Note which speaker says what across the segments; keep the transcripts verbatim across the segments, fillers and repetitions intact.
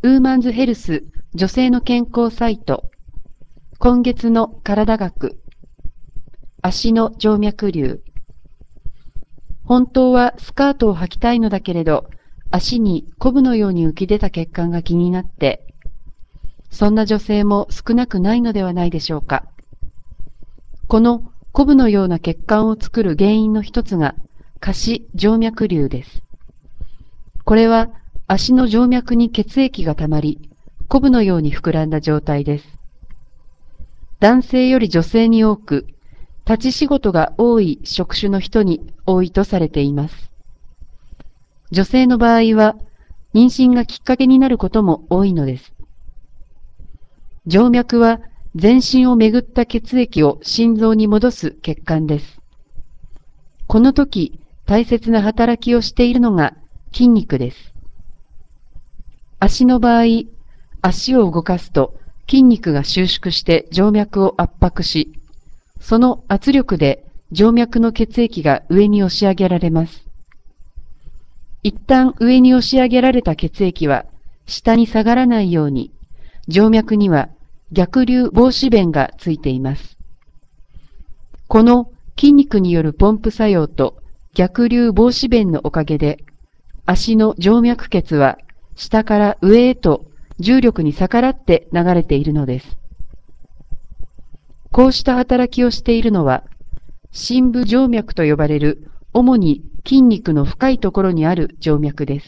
Speaker 1: ウーマンズヘルス女性の健康サイト。今月の体学。足の静脈瘤。本当はスカートを履きたいのだけれど、足にコブのように浮き出た血管が気になって、そんな女性も少なくないのではないでしょうか。このコブのような血管を作る原因の一つが下肢静脈瘤です。これは足の静脈に血液がたまり、コブのように膨らんだ状態です。男性より女性に多く、立ち仕事が多い職種の人に多いとされています。女性の場合は、妊娠がきっかけになることも多いのです。静脈は全身を巡った血液を心臓に戻す血管です。この時、大切な働きをしているのが筋肉です。足の場合、足を動かすと筋肉が収縮して静脈を圧迫し、その圧力で静脈の血液が上に押し上げられます。一旦上に押し上げられた血液は下に下がらないように、静脈には逆流防止弁がついています。この筋肉によるポンプ作用と逆流防止弁のおかげで、足の静脈血は下から上へと重力に逆らって流れているのです。こうした働きをしているのは、深部静脈と呼ばれる主に筋肉の深いところにある静脈です。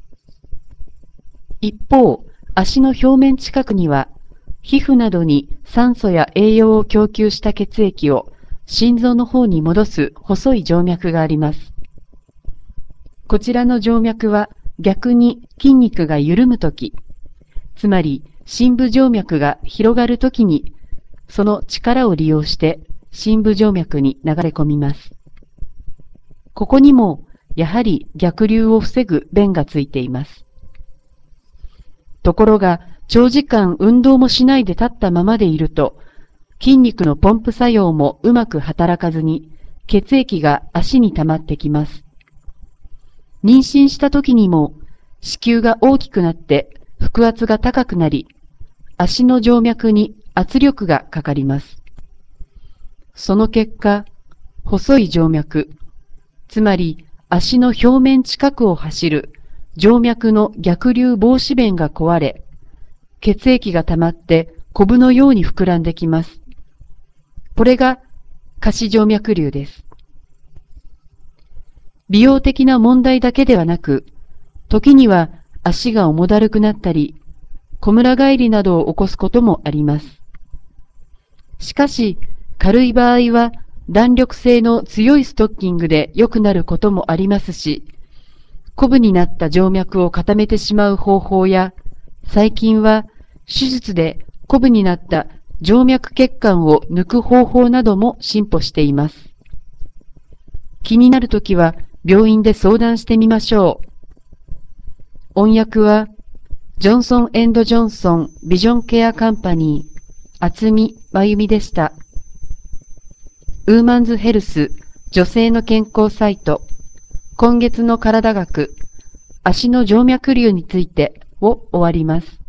Speaker 1: 一方、足の表面近くには、皮膚などに酸素や栄養を供給した血液を心臓の方に戻す細い静脈があります。こちらの静脈は逆に筋肉が緩むとき、つまり深部静脈が広がるときに、その力を利用して深部静脈に流れ込みます。ここにもやはり逆流を防ぐ弁がついています。ところが長時間運動もしないで立ったままでいると、筋肉のポンプ作用もうまく働かずに血液が足に溜まってきます。妊娠した時にも子宮が大きくなって腹圧が高くなり、足の静脈に圧力がかかります。その結果、細い静脈、つまり足の表面近くを走る静脈の逆流防止弁が壊れ、血液が溜まってコブのように膨らんできます。これが下肢静脈瘤です。美容的な問題だけではなく、時には足が重だるくなったり、こむら返りなどを起こすこともあります。しかし、軽い場合は弾力性の強いストッキングで良くなることもありますし、コブになった静脈を固めてしまう方法や、最近は手術でコブになった静脈血管を抜く方法なども進歩しています。気になるときは病院で相談してみましょう。音訳は、ジョンソン&ジョンソンビジョンケアカンパニー、渥美真由美でした。ウーマンズヘルス女性の健康サイト、今月の体学、足の静脈瘤についてを終わります。